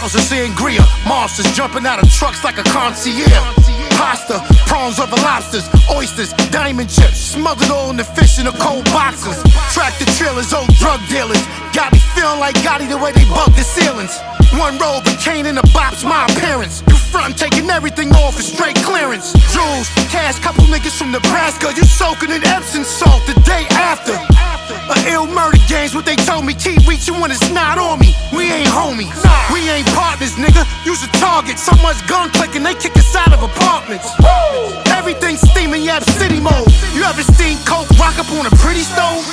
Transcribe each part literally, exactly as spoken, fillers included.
Bottles of sangria, monsters jumping out of trucks like a concierge. Pasta, prawns over lobsters, oysters, diamond chips, smothered all in the fish in the cold boxes. Tractor trailers, old drug dealers, got me feeling like Gotti the way they bug the ceilings. One roll, but Kane in the bops, my appearance. You front taking everything off for straight clearance. Jewels, cash, couple niggas from Nebraska. You soaking in Epsom salt the day after. A ill murder game's what they told me. Keep reaching when it's not on me. We ain't homies, we ain't partners, nigga. Use a target, so much gun clicking, they kick us out of apartments. Everything steaming, you have city mode. You ever seen coke rock up on a pretty stove?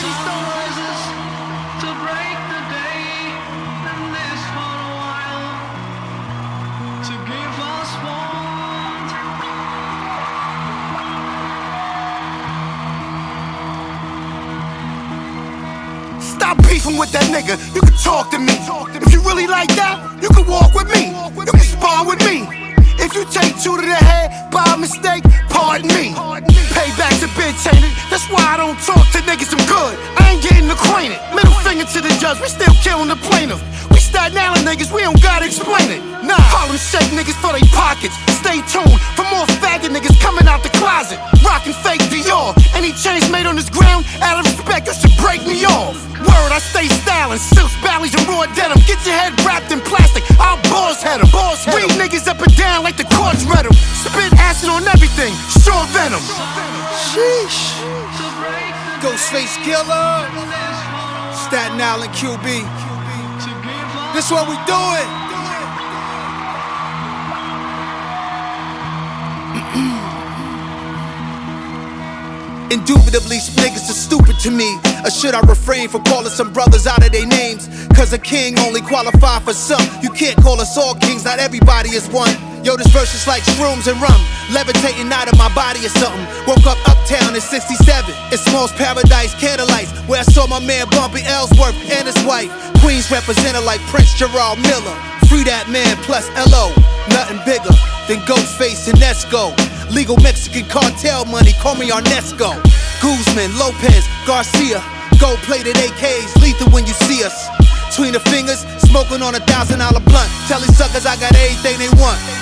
Stop beefing with that nigga, you can talk to me. If you really like that, you can walk with me. You can spar with me. If you take two to the head by mistake, pardon me. Payback's a bit tainted, that's why I don't talk to niggas I'm good. I ain't getting acquainted. Middle finger to the judge, we still killing the plaintiff. We Staten Island niggas, we don't gotta explain it. Nah, Harlem shake niggas for they pockets. Stay tuned for more faggot niggas coming out the closet. Rockin' fake Dior, any change made on this ground, out of respect, you should break me off. Word, I stay styling, silks, ballies, and raw denim. Get your head wrapped in plastic, I'll boss head 'em. Read niggas up and down like the courts read 'em. Spit acid on everything, sure venom. Sheesh. Ghostface Killer, Staten Island Q B. This what we doing. Indubitably, niggas are stupid to me. Or should I refrain from calling some brothers out of their names? Cause a king only qualify for some. You can't call us all kings, not everybody is one. Yo, this verse is like shrooms and rum, levitating out of my body or something. Woke up uptown in sixty-seven, it's Small's Paradise, Candlelights, where I saw my man Bumpy Ellsworth and his wife. Queens represented like Prince Gerald Miller. Free that man plus L O, nothing bigger than Ghostface and Esco. Legal Mexican cartel money, call me Arnesco. Guzman, Lopez, Garcia, gold-plated A Ks, lethal when you see us. Between the fingers, smoking on a thousand dollar blunt. Tell these suckers I got everything they want.